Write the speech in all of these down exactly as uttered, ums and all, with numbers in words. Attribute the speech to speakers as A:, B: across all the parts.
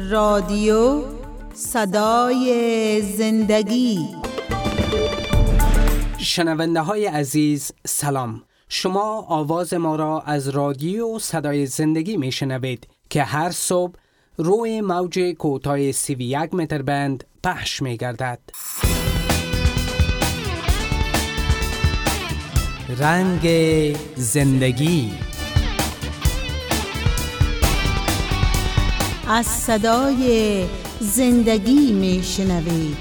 A: رادیو صدای زندگی.
B: شنونده های عزیز سلام. شما آواز ما را از رادیو صدای زندگی می شنوید که هر صبح روی موج کوتاه سی و یک متر بند پخش می گردد. رنگ زندگی.
A: از صدای زندگی می شنوید.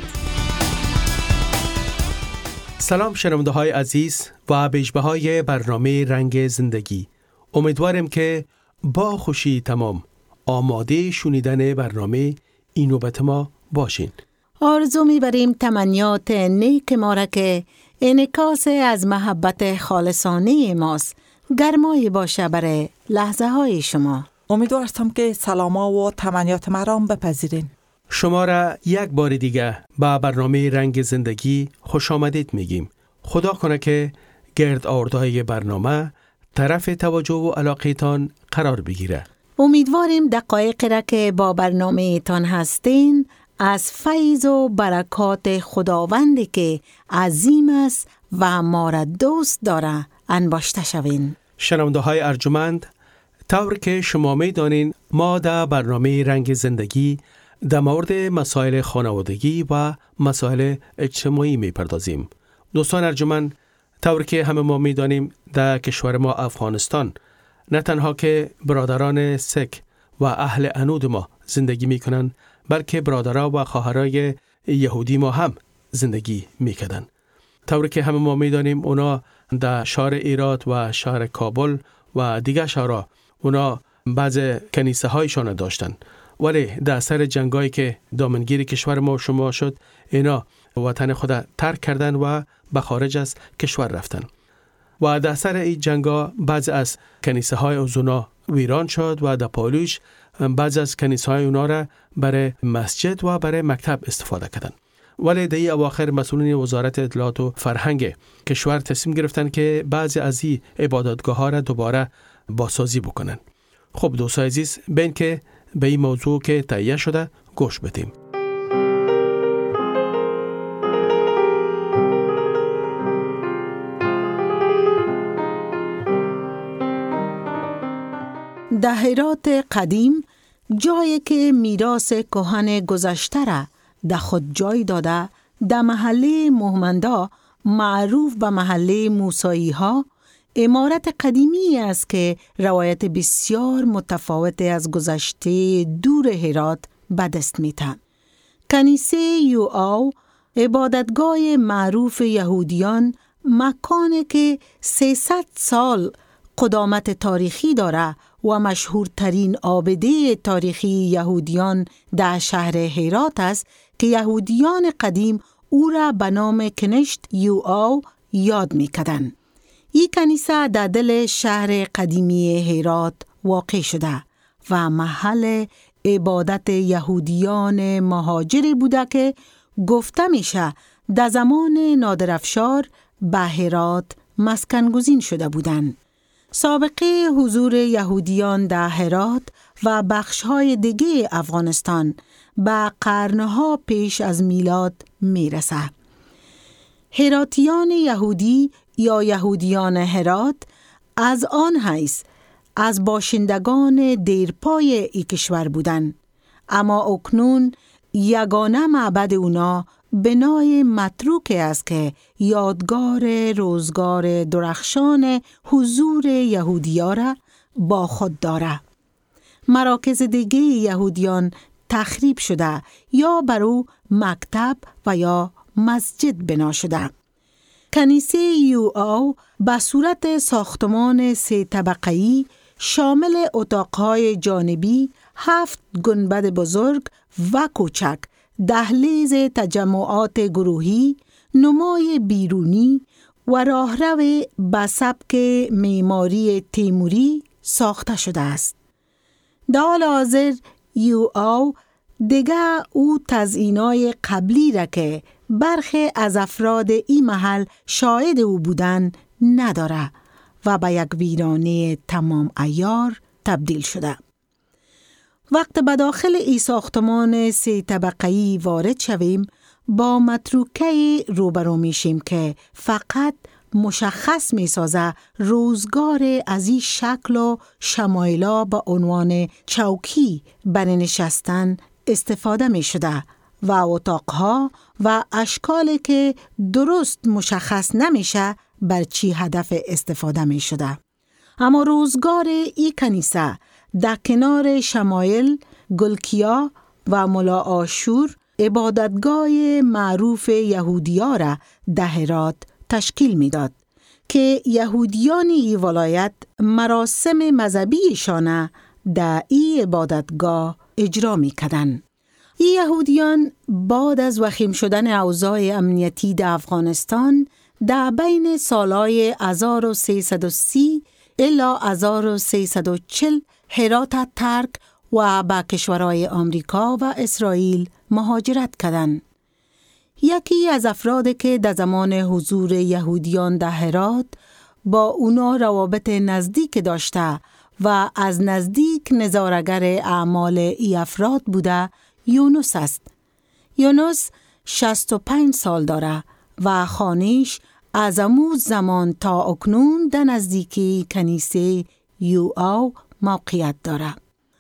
C: سلام شنونده های عزیز و بیشبه های برنامه رنگ زندگی. امیدوارم که با خوشی تمام آماده شنیدن برنامه این نوبت ما باشین.
A: آرزو می‌بریم تمنیات نیک ما را که انعکاس از محبت خالصانه ماست گرمای باشه برای لحظه های شما.
D: امیدوارم که سلاما و تمنیات مرام بپذیرین.
C: شما را یک بار دیگه با برنامه رنگ زندگی خوش آمدید میگیم. خدا کنه که گرد آوردهای برنامه طرف توجه و علاقه تان قرار بگیره.
A: امیدواریم دقایقی را که با برنامه تان هستین از فیض و برکات خداوندی که عظیم است و ما را دوست داره انباشته شوین.
C: شنونده های ارجمند، طور که شما می دانین ما در برنامه رنگ زندگی در مورد مسائل خانوادگی و مسائل اجتماعی می پردازیم. دوستان ارجمند، طور که همه ما می دانیم در کشور ما افغانستان نه تنها که برادران سک و اهل عنود ما زندگی می کنند، بلکه برادرها و خواهرای یهودی ما هم زندگی می کردن. طور که همه ما می دانیم اونا در شهر ایرات و شهر کابل و دیگر شهرها اونا بعض کنیسه هایشان داشتن، ولی در اثر جنگایی که دامنگیر کشور ما شما شد اینا وطن خود ترک کردن و به خارج از کشور رفتن و در اثر این جنگا بعض از کنیسه های اونا ویران شد و در پالوش بعض از کنیسه های اونا را برای مسجد و برای مکتب استفاده کردن. ولی در این اواخر مسئولین وزارت اطلاعات و فرهنگ کشور تصمیم گرفتن که بعضی از این عبادتگاه ها را دوباره بازسازی بکنن. خب دوستان عزیز، بین که به این موضوع که تهیه شده گوش بدیم.
A: در هرات قدیم، جایی که میراث کهن گذشته را در خود جای داده، در محله موهمندا معروف به محله موسایی ها، عمارت قدیمی است که روایت بسیار متفاوت از گذشته دور هرات به دست می‌دهد. کنیسه یوآو، عبادتگاه معروف یهودیان، مکانی که سیصد سال قدامت تاریخی داره و مشهورترین عابده تاریخی یهودیان در شهر هرات است که یهودیان قدیم او را به نام کنشت یوآو یاد می‌کردند. این کنیسه در دل شهر قدیمی هرات واقع شده و محل عبادت یهودیان مهاجری بوده که گفته میشه در زمان نادرافشار به هرات مسکن گزین شده بودند. سابقه حضور یهودیان در هرات و بخش‌های دیگه افغانستان به قرنها پیش از میلاد میرسه. هراتیان یهودی یا یهودیان هرات از آن حیث از باشندگان دیرپای ای کشور بودند، اما اکنون یگانه معبد اونا بنای متروک است که یادگار روزگار درخشان حضور یهودی‌ها را با خود داره. مراکز دیگه یهودیان تخریب شده یا بر او مکتب و یا مسجد بنا شده. کنیسه یوآو به صورت ساختمان سه طبقه‌ای شامل اتاقهای جانبی، هفت گنبد بزرگ و کوچک، دهلیز تجمعات گروهی، نمای بیرونی و راهرو به سبک معماری تیموری ساخته شده است. در حال حاضر یوآو دیگه او تزئینای قبلی را که برخی از افراد این محل شاهد او بودن نداره و به یک ویرانه تمام عیار تبدیل شده. وقت به داخل ای ساختمان سه طبقه‌ای وارد شویم، با متروکه روبرو میشیم که فقط مشخص می سازه روزگار از این شکل و شمایلا با عنوان چوکی برای نشستن استفاده می شده و اتاقها و اشکالی که درست مشخص نمیشه بر چی هدف استفاده می شده. اما روزگار ای کنیسه در کنار شمایل، گلکیا و ملا آشور عبادتگاه معروف یهودیا را در هرات تشکیل می داد که یهودیان ای ولایت مراسم مذهبیشان در ای عبادتگاه اجرا می کدن. ای یهودیان بعد از وخیم شدن اوضاع امنیتی در افغانستان در بین سالهای هزار و سیصد و سی الی هزار و سیصد و چهل هرات ترک و به کشورهای آمریکا و اسرائیل مهاجرت کردند. یکی از افرادی که در زمان حضور یهودیان در هرات با اونا روابط نزدیک داشته و از نزدیک نظاره‌گر اعمال ای افراد بوده یونس است. یونس شصت و پنج سال داره و خانیش از امو زمان تا اکنون در نزدیکی کنیسه یو او موقعیت داره.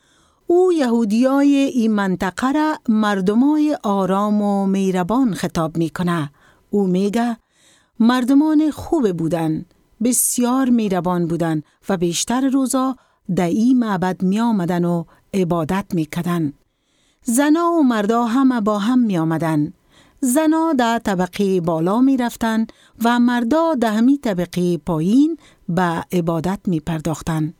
A: او یهودیای این منطقه را مردمای آرام و مهربان خطاب میکنه. او میگه مردمان خوب بودن، بسیار مهربان بودن و بیشتر روزا در این معبد می آمدن و عبادت میکردن. زنا و مردا هم با هم می آمدن. زنا در طبقه بالا می رفتن و مردا در همی طبقه پایین به عبادت می پرداختن.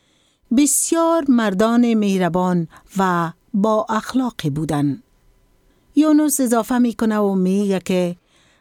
A: بسیار مردان مهربان و با اخلاقی بودن. یونس اضافه میکنه و میگه که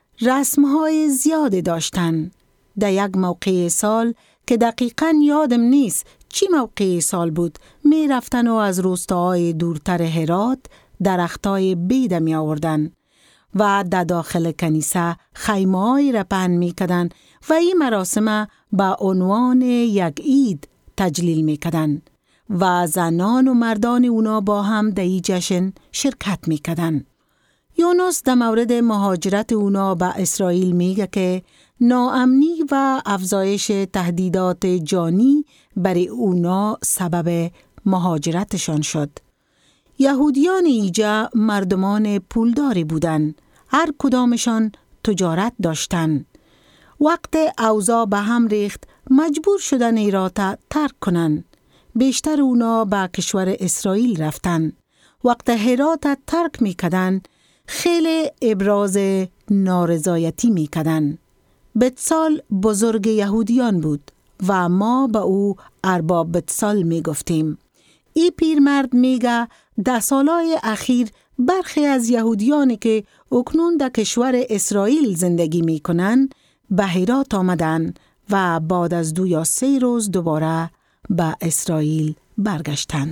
A: رسمهای زیاده داشتن. در یک موقع سال که دقیقاً یادم نیست چی موقع سال بود، می رفتن و از روستاهای دورتر هرات درختای بید می آوردن و در داخل کنیسه خیمه‌ای را پهن می کدن و این مراسم به عنوان یک عید تجلیل می کدن و زنان و مردان اونا با هم در این جشن شرکت می کدن. یونس در مورد مهاجرت اونا به اسرائیل میگه که ناامنی و افزایش تهدیدات جانی برای اونا سبب مهاجرتشان شد. یهودیان ایجا مردمان پولداری بودن. هر کدامشان تجارت داشتن. وقت اوضاع به هم ریخت مجبور شدن ایرات ترک کنن. بیشتر اونا به کشور اسرائیل رفتن. وقت هرات ترک میکدن خیلی ابراز نارضایتی میکدن. بتسال بزرگ یهودیان بود و ما به او ارباب بتسال میگفتیم. ای پیرمرد میگه در سالهای اخیر برخی از یهودیانی که اکنون در کشور اسرائیل زندگی میکنن به هرات آمدن و بعد از دو یا سه روز دوباره به اسرائیل برگشتن.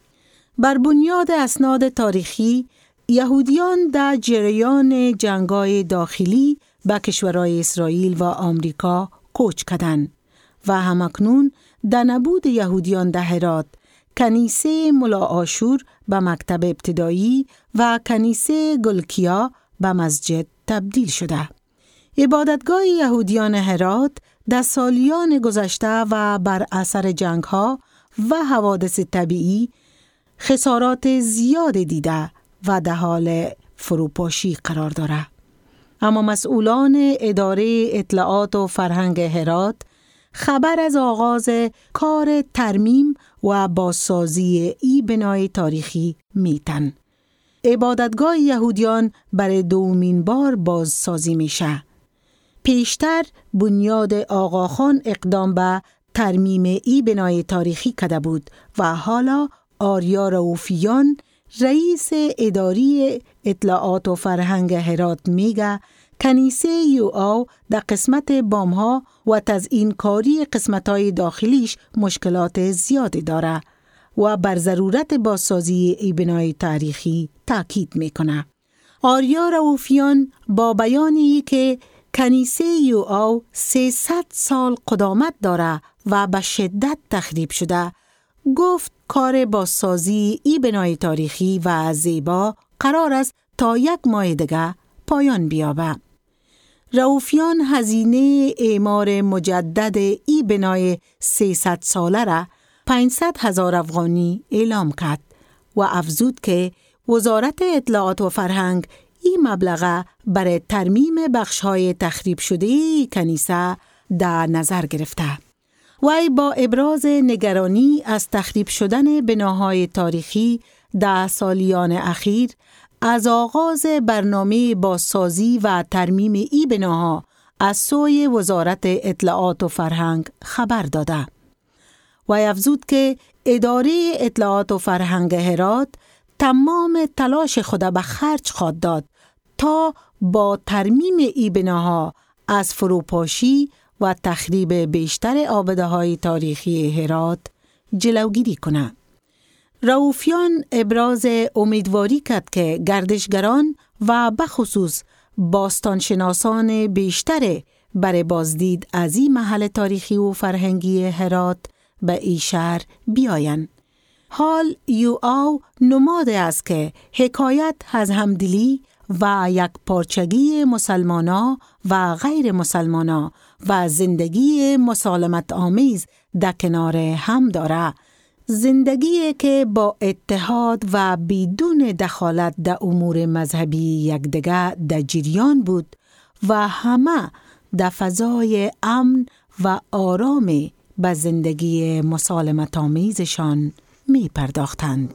A: بر بنیاد اسناد تاریخی یهودیان در جریان جنگ‌های داخلی به کشورهای اسرائیل و آمریکا کوچ کردند و همکنون در نبود یهودیان در هرات کنیسه ملا آشور به مکتب ابتدایی و کنیسه گلکیا به مسجد تبدیل شده. عبادتگاه یهودیان هرات در سالیان گذشته و بر اثر جنگ‌ها و حوادث طبیعی خسارات زیاد دیده و در حال فروپاشی قرار داره. اما مسئولان اداره اطلاعات و فرهنگ هرات خبر از آغاز کار ترمیم و بازسازی ای بنای تاریخی میتن. عبادتگاه یهودیان برای دومین بار بازسازی میشه. پیشتر بنیاد آقاخان اقدام به ترمیم ای بنای تاریخی کرده بود و حالا آریا رؤوفیان رئیس اداری اطلاعات و فرهنگ هرات میگه کنیسه یو او در قسمت بامها و تزیین کاری قسمت‌های داخلیش مشکلات زیادی داره و بر ضرورت بازسازی ای بنای تاریخی تاکید میکنه. آریا رؤوفیان با بیانی که کنیسه یو او سیصد سال قدامت داره و به شدت تخریب شده گفت کار بازسازی ای بنای تاریخی و زیبا قرار است تا یک ماه دیگر پایان بیابه. رؤوفیان هزینه اعمار مجدد ای بنای سیصد ساله را پانصد هزار افغانی اعلام کرد و افزود که وزارت اطلاعات و فرهنگ این مبلغ برای ترمیم بخش‌های تخریب شده کنیسه در نظر گرفته. وی با ابراز نگرانی از تخریب شدن بناهای تاریخی در سالیان اخیر از آغاز برنامه بازسازی و ترمیم ای بناها از سوی وزارت اطلاعات و فرهنگ خبر داده. وی افزود که اداره اطلاعات و فرهنگ هرات تمام تلاش خود به خرج خواهد داد تا با ترمیم ای بناها از فروپاشی و تخریب بیشتر آباده‌های تاریخی هرات جلوگیری کند. رؤوفیان ابراز امیدواری کرد که گردشگران و بخصوص باستانشناسان بیشتر برای بازدید از این محل تاریخی و فرهنگی هرات به این شهر بیایند. حال یو او نماد است که حکایت از همدلی و یک پارچگی مسلمانا و غیر مسلمانا و زندگی مسالمت آمیز در کنار هم داره. زندگی که با اتحاد و بدون دخالت در امور مذهبی یکدیگر در جریان بود و همه در فضای امن و آرام به زندگی مسالمت آمیزشان می پرداختند.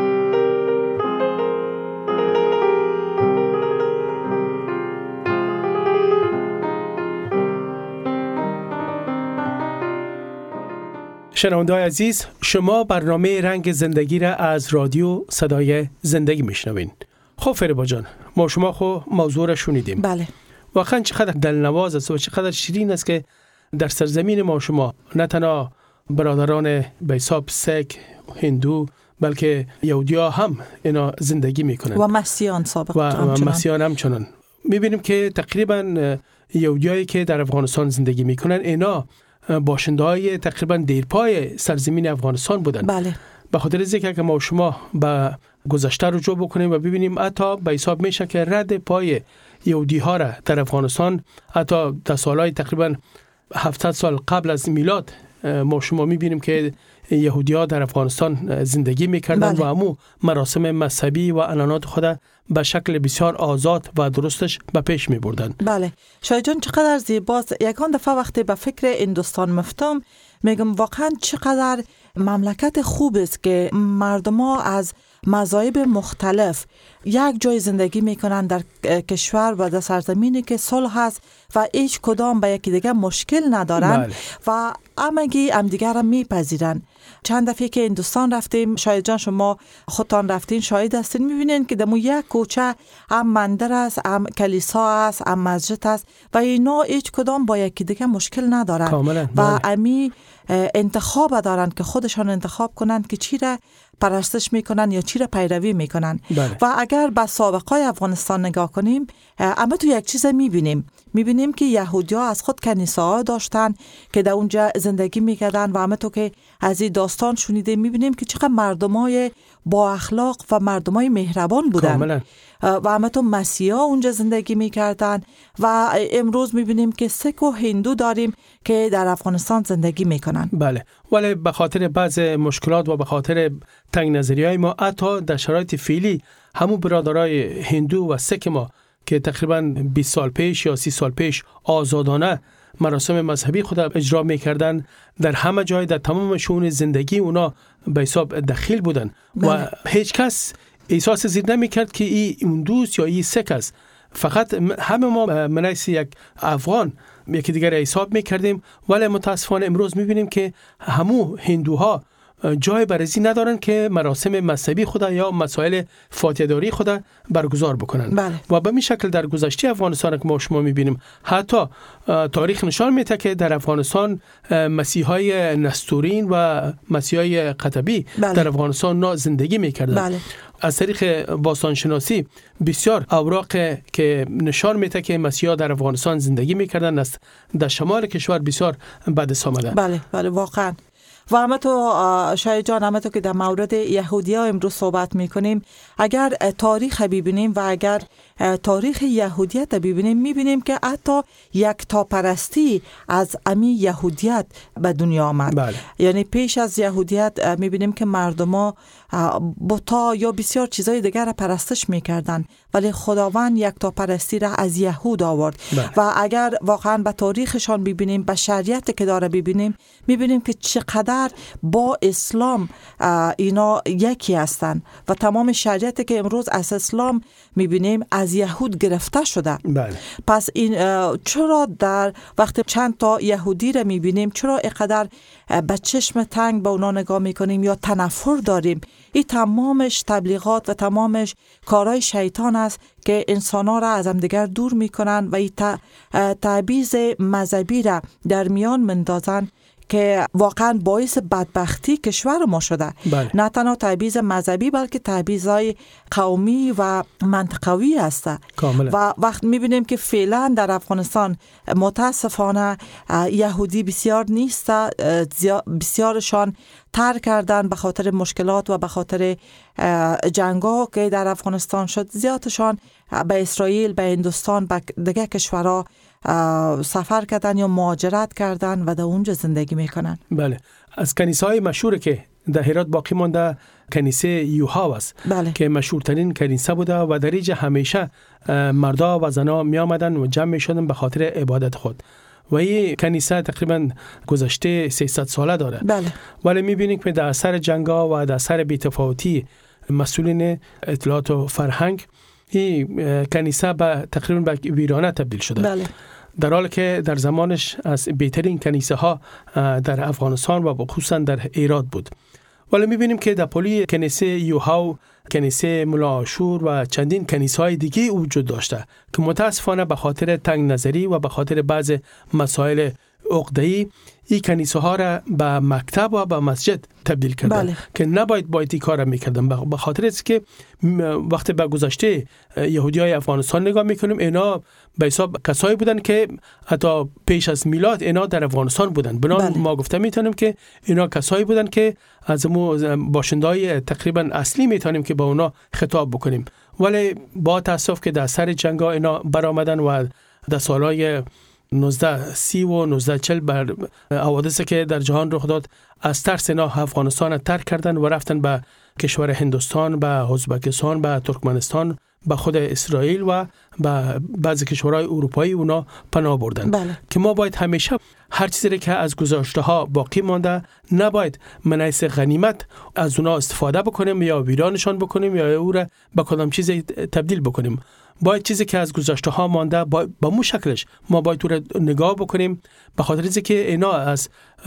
C: شنونده‌های عزیز، شما برنامه رنگ زندگی را از رادیو صدای زندگی میشنوین. خب فریبا جان، ما شما خو موضوع را شنیدیم.
D: بله.
C: واقعا چقدر دلنواز است و چقدر شیرین است که در سرزمین ما شما نه تنها برادران به حساب سیک، هندو، بلکه یهودی‌ها هم اینا زندگی میکنن
D: و مسیحیان سابق
C: و, و مسیحیان هم چنان. میبینیم که تقریبا یهودیایی که در افغانستان زندگی میکنن اینا باشنده‌های تقریبا دیرپای سرزمین افغانستان بودن.
D: بله.
C: به خاطر از اینکه ما شما به گذشته رجوع بکنیم و ببینیم حتی به حساب میشه که رد پای یهودی ها را در افغانستان حتی در سالهای تقریبا هفتصد سال قبل از میلاد ما شما میبینیم که یهودی ها در افغانستان زندگی میکردن. بله. و همو مراسم مذهبی و عنعنات خود به شکل بسیار آزاد و درستش به پیش می بردن.
D: بله. شاید جان چقدر زیباست. یکان دفعه وقتی به فکر هندوستان مفتم میگم واقعا چقدر مملکت خوب است که مردم ها از مذاهب مختلف یک جای زندگی میکنن در کشور و در سرزمینی که صلح هست و هیچ کدام به یکی دیگه مشکل ندارن. بله. و همگی همدیگر را میپذیرن. چند دفعه که هندوستان رفتیم، شاید جان شما خودتان رفتین شاهد هستین، میبینین که دمو یک کوچه هم مندر است، هم کلیسا است، هم مسجد است و اینا هیچ کدام با یکی دیگه مشکل ندارن. کاملا. و امی انتخاب دارن که خودشان انتخاب کنن که چی را پرستش میکنن یا چی را پیروی میکنن. بله. و اگر به سابقه افغانستان نگاه کنیم، اما تو یک چیز میبینیم میبینیم که یهودی‌ها از خود کنیسه‌ها داشتن که در اونجا زندگی میکردن و اما تو که از این داستان شنیده میبینیم که چقدر مردمای با اخلاق و مردمای مهربان بودن. کاملا. و اما تو مسیحا اونجا زندگی میکردن و امروز میبینیم که سیک و هندو داریم که در افغانستان زندگی میکنن.
C: بله. ولی به خاطر بعض مشکلات و به خاطر تنگ نظری های ما حتی در شرایط فعلی همون برادرای هندو و سیک ما که تقریبا بیست سال پیش یا سی سال پیش آزادانه مراسم مذهبی خود اجرا میکردن، در همه جای در تمام شؤون زندگی اونا به حساب دخیل بودن. بله. و هیچ کس احساس زیر نمیکرد که این هندوست یا این سیک است. فقط همه ما منیس یک افغان یکی دیگر حساب میکردیم. ولی متاسفانه امروز میبینیم که همو هندوها جای برزی ندارن که مراسم مذهبی خود یا مسائل فاتحه‌داری خود برگزار بکنن. بله. و به این شکل در گذشته افغانستان که ما شما میبینیم حتی تاریخ نشان میده که در افغانستان مسیحای نستورین و مسیحای قطبی بله. در افغانستان زندگی میکردن. بله. از طریق باستانشناسی بسیار اوراق که نشان میده که مسیحا در افغانستان زندگی میکردن است در شمال کشور بسیار بدست آمده.
D: بله بله واقعا. و همه تو شاید جان، همه تو که در مورد یهودی ها امروز صحبت میکنیم، اگر تاریخ ببینیم و اگر تاریخ یهودیت ببینیم، میبینیم که حتی یک تاپرستی از امی یهودیت به دنیا آمد.
C: بله.
D: یعنی پیش از یهودیت میبینیم که مردم بتا یا بسیار چیزای دیگر را پرستش میکردن، ولی خداوند یک تاپرستی را از یهود آورد. بله. و اگر واقعا به تاریخشان ببینیم، به شریعت که داره ببینیم، میبینیم که چقدر با اسلام اینا یکی هستند و تمام شریعتی که امروز از اسلام میبینیم از یهود گرفته شده.
C: بله.
D: پس این چرا در وقت چند تا یهودی را میبینیم، چرا اینقدر به چشم تنگ به اونا نگاه میکنیم یا تنفر داریم؟ این تمامش تبلیغات و تمامش کارهای شیطان است که انسان‌ها را از هم دیگر دور میکنن و این تعبیض مذهبی را در میان مندازن که واقعا باعث بدبختی کشور ما شده.
C: بله.
D: نه تنها تعبیض مذهبی بلکه تعبیض‌های قومی و منطقوی است.
C: کاملا.
D: و وقت می‌بینیم که فعلا در افغانستان متاسفانه یهودی بسیار نیست، بسیارشان ترک کردن به خاطر مشکلات و به خاطر جنگ‌ها که در افغانستان شد. زیادشان به اسرائیل، به هندوستان، به دیگر کشورها سفر کردن یا مهاجرت کردن و در اونجا زندگی میکنن.
C: بله. از کنیسه‌های مشهور که در هرات باقی مانده کنیسه یوحنا است.
D: بله.
C: که مشهورترین کنیسه بوده و در اینجا همیشه مردا و زنا می آمدن و جمع می شدن به خاطر عبادت خود. و این کنیسه تقریبا گذشته سیصد ساله داره.
D: بله.
C: ولی می‌بینید که در اثر جنگ‌ها و در اثر بی‌تفاوتی مسئولین اطلاعات و فرهنگ، این کنیسه به تقریبا به ویرانه تبدیل شده.
D: بله.
C: در حالی که در زمانش از بهترین کنیسه ها در افغانستان و خصوصا در هرات بود. ولی می‌بینیم که در پلی کنیسه یوحنا، کنیسه مولا عاشور و چندین کنیسه‌های دیگه وجود داشته که متاسفانه به خاطر تنگ نظری و به خاطر بعض مسائل عقده‌ای این کنیسه ها را به مکتب و به مسجد تبدیل کردن.
D: بله.
C: که نباید باید این کار را میکردن، به خاطر است که وقتی به گذشته یهودی های افغانستان نگاه میکنیم، اینا به حساب کسایی بودن که حتی پیش از میلاد اینا در افغانستان بودن. بنا
D: بله.
C: ما گفته میتونیم که اینا کسایی بودن که از مو باشندهای تقریبا اصلی میتونیم که با اونا خطاب بکنیم. ولی با تاسف که در سر جنگا اینا برآمدن و در سالهای نوزده سی و نوزده چهل بر حوادثی که در جهان رخ داد، از ترس اینا افغانستان ترک کردن و رفتن به کشور هندوستان، به ازبکستان، به ترکمنستان، به خود اسرائیل و به بعضی کشورهای اروپایی اونا پناه بردن.
D: بله.
C: که ما باید همیشه هر چیزی که از گذشته ها باقی مانده نباید منیس غنیمت از اونا استفاده بکنیم یا ویرانشان بکنیم یا او را به کدام چیزی تبدیل بکنیم. باید چیزی که از گذشته ها مانده با مو شکلش ما باید او را نگاه بکنیم، به خاطر اینکه که اینا از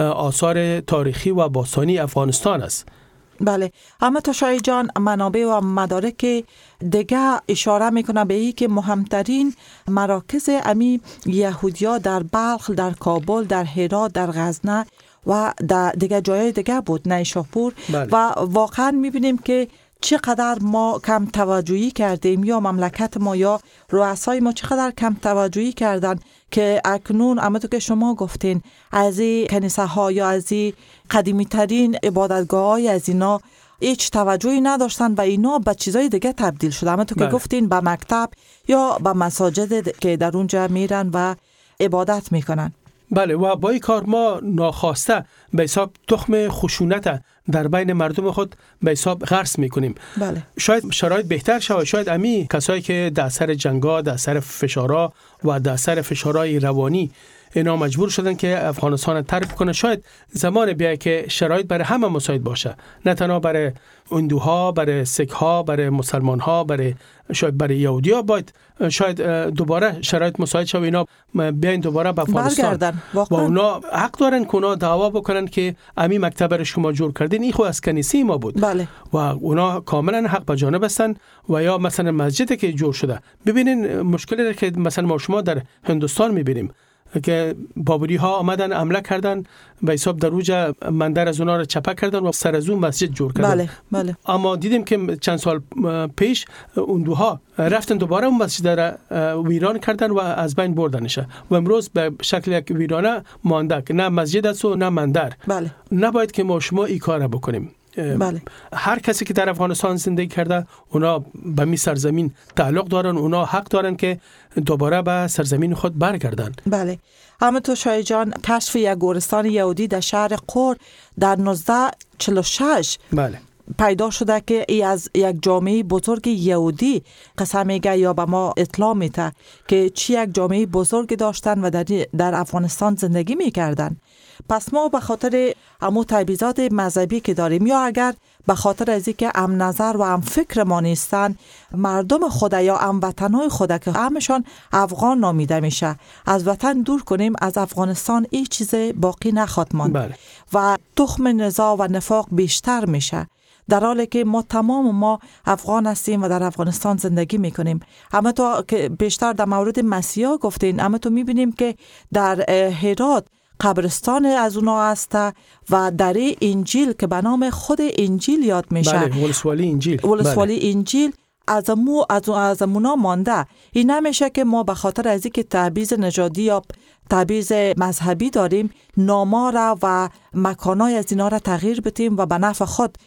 C: آثار تاریخی و باستانی افغانستان است.
D: بله. اما تو شاید جان، منابع و مدارک دیگه اشاره میکنه به این که مهمترین مراکز امی یهودیا در بلخ، در کابل، در هرات، در غزنه و در دیگه جای دیگه بود، نیشاپور.
C: بله.
D: و واقعا میبینیم که چقدر ما کم توجهی کردیم یا مملکت ما یا رؤسای ما چقدر کم توجهی کردن که اکنون همونطور که شما گفتین از این کنیسه ها یا از این قدیمی ترین عبادتگاه های از اینا هیچ توجهی نداشتن و اینا به چیزای دیگه تبدیل شده. همونطور که گفتین به مکتب یا به مساجد که در اونجا میرن و عبادت میکنن.
C: بله. و با این کار ما ناخواسته به حساب تخم خشونت در بین مردم خود به حساب غرس میکنیم.
D: بله.
C: شاید شرایط بهتر شود، شاید امی کسایی که در اثر جنگا، در اثر فشارها و در اثر فشارهای روانی اینا مجبور شدن که افغانستان ترک کنه، شاید زمان بیاید که شرایط برای همه مساعد باشه، نه تنها برای هندوها، برای سیک‌ها، برای مسلمان‌ها، برای شاید برای یهودی‌ها باید شاید دوباره شرایط مساعد شه و اینا بیاین دوباره به افغانستان و اونا حق دارن که اونا دعوا بکنن که امی مکتب رو شما جور کردین، این خو از کنیسه ما بود.
D: بله.
C: و اونا کاملا حق به جانب هستن. و یا مثلا مسجدی که جور شده، ببینین مشکلی که مثلا ما شما در هندوستان می‌بینیم، که بابری ها آمدن حمله کردن به حساب در اوج مندر از اونا رو چپه کردن و سر از اون مسجد جور کردن.
D: بله بله.
C: اما دیدیم که چند سال پیش اندوها رفتن دوباره اون مسجد را ویران کردن و از بین بردنش و امروز به شکل یک ویرانه مانده که نه مسجد است و نه مندر.
D: بله.
C: نباید که ما شما این کار بکنیم.
D: بله.
C: هر کسی که در افغانستان زندگی کرده اونا به می سرزمین تعلق دارن، اونا حق دارن که دوباره به سرزمین خود برگردن.
D: بله. همونطور شاه جان کشف یک گورستان یهودی در شهر قور در نوزده چهل و شش
C: بله
D: پیدا شده که ای از یک جامعه بزرگ یهودی قصه میگه یا به ما اطلاع میده که چی یک جامعه بزرگ داشتن و در, در افغانستان زندگی میکردن. پس ما به خاطر همو تبعیضات مذهبی که داریم یا اگر به خاطر از اینکه ام نظر و ام فکر ما نیستن، مردم خود یا ام وطنای خود که همشان افغان نامیده میشه از وطن دور کنیم، از افغانستان این چیز باقی نخواهد ماند.
C: بله.
D: و تخم نزاع و نفاق بیشتر میشه، در حالی که ما تمام ما افغان هستیم و در افغانستان زندگی میکنیم. اما تو که بیشتر در مورد مسیحا گفتین، اما تو میبینیم که در هرات قبرستان از اونا هست و در انجیل که به نام خود انجیل یاد میشه،
C: بله ولسوالی انجیل،
D: ولسوالی بله. انجیل از امو از از امونا مانده. این نمیشه که ما به خاطر از اینکه تبعیض نژادی یا تبعیض مذهبی داریم ناما را و مکانای از اینا را تغییر بدیم و به نفع خود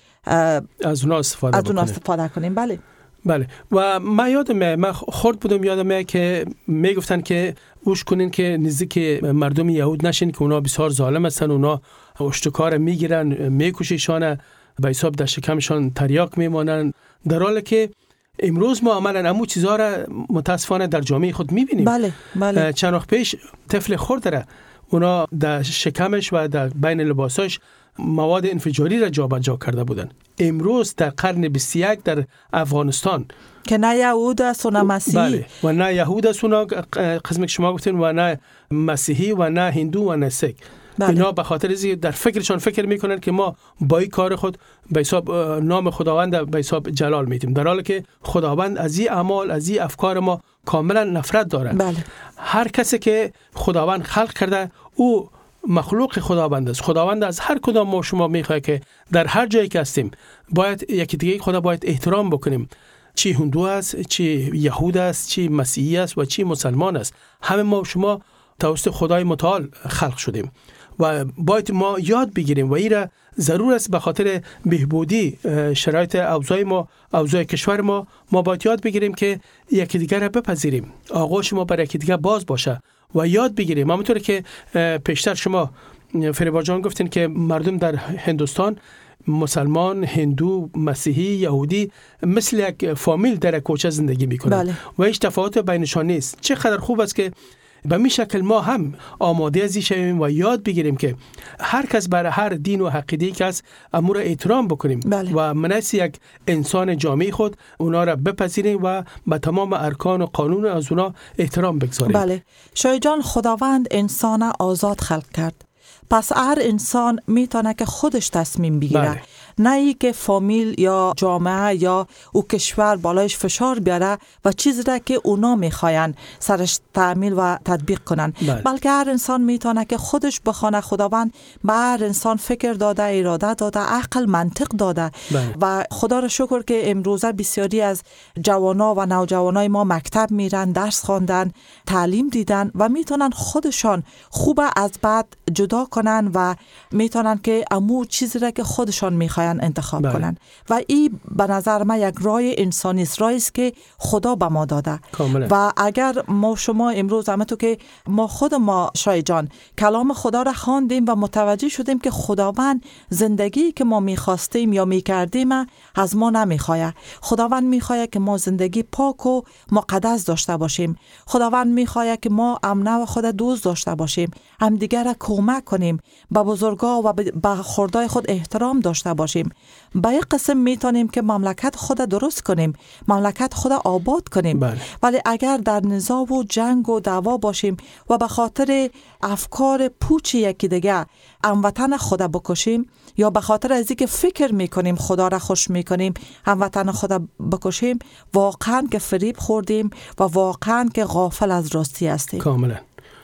C: از اونا استفاده
D: از اونا استفاده کنیم. بله
C: بله. و من یادمه من خورد بودم یادمه که میگفتن که اوش کنین که نزدیک مردم یهود نشین که اونا بسیار ظالم هستن، اونا اشتکار میگیرن میکشیشان به حساب در شکمشان تریاک میمانن، در حالی که امروز ما عملا همون چیزها را متاسفانه در جامعه خود میبینیم.
D: بله بله.
C: چند وقت پیش طفل خرد را اونا در شکمش و در بین لباساش مواد انفجاری را جابجا کرده بودن. امروز در قرن بیست و یک در افغانستان
D: که نه یهود است و نه مسیحی،
C: بله. و نه یهود است و نه قسمی که شما گفتین و نه مسیحی و نه هندو و نه سیک. بله. اینا به خاطر از در فکرشان فکر میکنن که ما با این کار خود به حساب نام خداوند به حساب جلال میدیم، در حالی که خداوند از این اعمال از این افکار ما کاملا نفرت داره.
D: بله.
C: هر کسی که خداوند خلق کرده او مخلوق خداوند است. خداوند از هر کدام ما شما میخواد که در هر جایی که هستیم باید یکی دیگه خدا باید احترام بکنیم، چی هندو است، چی یهود است، چی مسیحی است و چی مسلمان است. همه ما شما توسط خدای متعال خلق شدیم و باید ما یاد بگیریم و این را ضرور است به خاطر بهبودی شرایط اوضاع ما، اوضاع کشور ما، ما باید یاد بگیریم که یکی دیگر را بپذیریم، آغوش ما بر یکی دیگر باز باشه و یاد بگیریم. همونطور که پیشتر شما فریبا جان گفتین که مردم در هندوستان مسلمان، هندو، مسیحی، یهودی مثل یک فامیل در کوچه زندگی میکنن. بله. و هیچ تفاوت بینشان نیست. چقدر خوب است که به می شکل ما هم آماده ازی شویم و یاد بگیریم که هر کس برای هر دین و عقیده‌ای که است امور احترام بکنیم. بله. و منیس یک انسان جامعه خود اونا را بپذیریم و به تمام ارکان و قانون از اونا احترام بگذاریم.
D: بله. شاه جان خداوند انسان آزاد خلق کرد، پس هر انسان میتونه که خودش تصمیم بگیره. بله. نه ای که فامیل یا جامعه یا او کشور بالایش فشار بیاره و چیزی را که اونا میخواین سرش تعمیل و تطبیق کنن. بله. بلکه هر انسان میتونه که خودش بخونه. خداوند به هر انسان فکر داده، اراده داده، عقل، منطق داده. بله. و خدا را شکر که امروزه بسیاری از جوانا و نوجوانای ما مکتب میرن، درس خواندن، تعلیم دیدن و میتونن خودشان خوب از بد جدا کنن و میتونن که امو چیزی را که خودشان میخواین انتخاب بله. کنن و این به نظر من یک راه انسانی است، راهی است که خدا به ما داده. کاملا. و اگر ما شما امروز همه تو که ما خود ما شاه جان کلام خدا را خواندیم و متوجه شدیم که خداوند زندگی که ما میخواستیم یا میکردیم از ما نمیخواد. خداوند میخواد که ما زندگی پاک و مقدس داشته باشیم. خداوند میخواد که ما امنه و خود دوست داشته باشیم، هم دیگر را کمک کنیم، به بزرگا و به خردای خود احترام داشته باشیم. به یک قسم میتونیم که مملکت خود درست کنیم، مملکت خود آباد کنیم. بله. ولی اگر در نزاع و جنگ و دعوا باشیم و به خاطر افکار پوچ یکی دیگه هموطن خود بکشیم یا به خاطر از اینکه فکر میکنیم خدا را خوش میکنیم هموطن خود بکشیم، واقعا که فریب خوردیم و واقعا که غافل از راستی هستیم.
C: کاملا.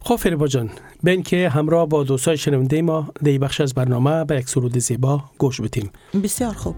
C: خب فریبا جان، بین که همراه با دوستای شنونده ما در بخش از برنامه به یک سرود زیبا گوش بدیم.
D: بسیار خوب.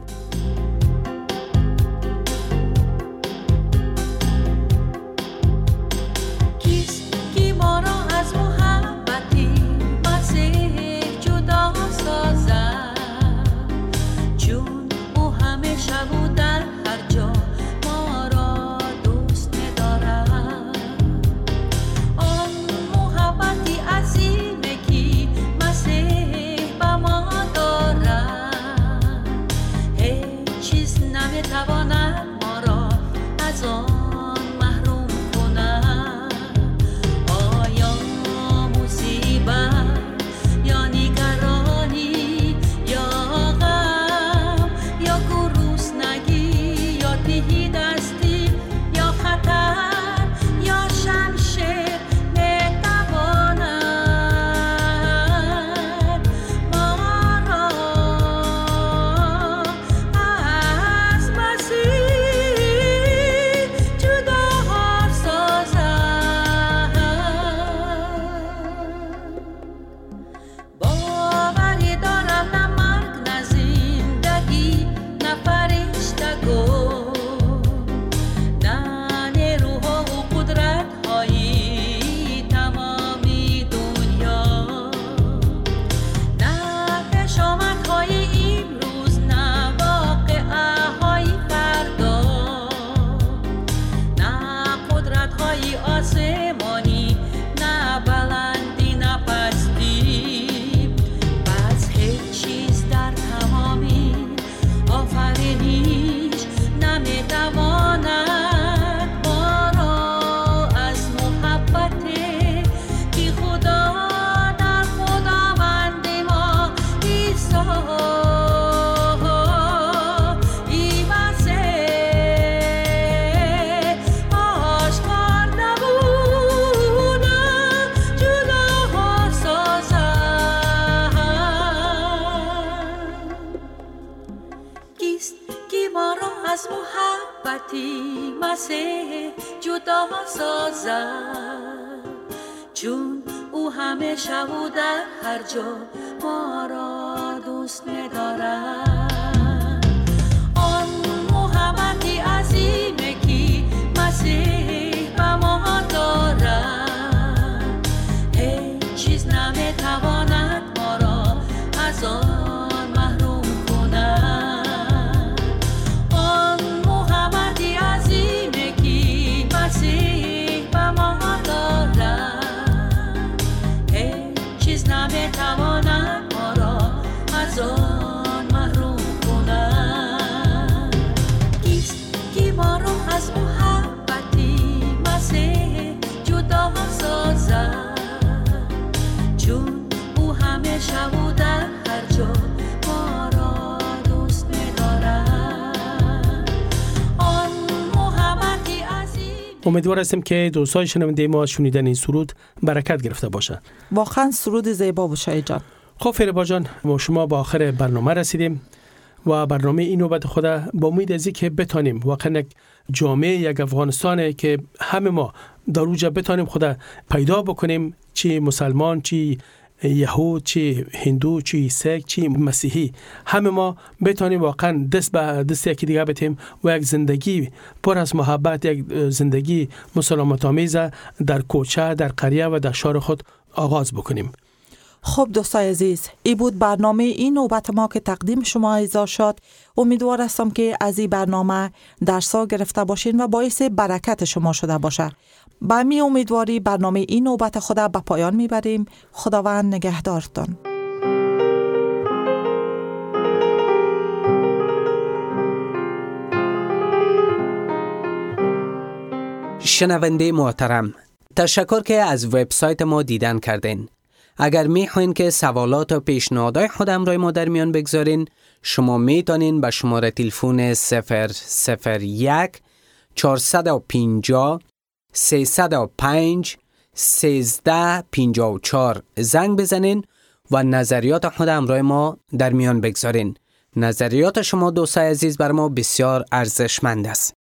E: مسیح جدا سازد، چون او همیشه و در هر جا ما را دوست می‌دارد. آن محبتی عظیمی که مسیح به ما دارد، هیچ چیز نمی‌تواند ما را از آن محروم کند. آن محبتی عظیمی که مسیح به ما دارد، هیچ چیز نمی‌تواند ما را از آن محروم کند. کیست که ما را از محبتی مسیح جدا سازد، چون او همیشه و در هر جا ما را دوست می‌دارد. آن محبتی عظیم.
C: امیدوار هستیم که دوستان شنونده ما شنیدن این سرود برکت گرفته باشند.
D: واقعا سرود زیبا بود شاید جان.
C: خب فریبا جان، ما شما با آخر برنامه رسیدیم و برنامه این نوبت خود با امید از که بتانیم واقعا یک جامعه، یک افغانستانه که همه ما در اوجا بتانیم خدا پیدا بکنیم، چی مسلمان، چی یهود، چی هندو، چی سیک، چی مسیحی، همه ما بتانیم واقعا دست به دست یکی دیگه بتیم و یک زندگی پر از محبت، یک زندگی مسالمت آمیز در کوچه، در قریه و در شهر خود آغاز بکنیم.
D: خب دوستای عزیز، این بود برنامه این نوبت ما که تقدیم شما ایزا شد. امیدوار هستم که از این برنامه درسا گرفته باشین و باعث برکت شما شده باشه. با می امیدواری برنامه این نوبت خدا به پایان میبریم. خداوند نگهدارتان.
B: شنونده محترم، تشکر که از وبسایت ما دیدن کردین. اگر میخواین که سوالات و پیشنهادهای خودم را ما در میان بگذارین، شما میتونین به شماره تلفن صفر صفر یک چهارصد و پنجاه سیصد و پنج سیزده پنجاه و چهار زنگ بزنین و نظریات خودم را ما در میان بگذارین. نظریات شما دوستای عزیز بر ما بسیار ارزشمند است.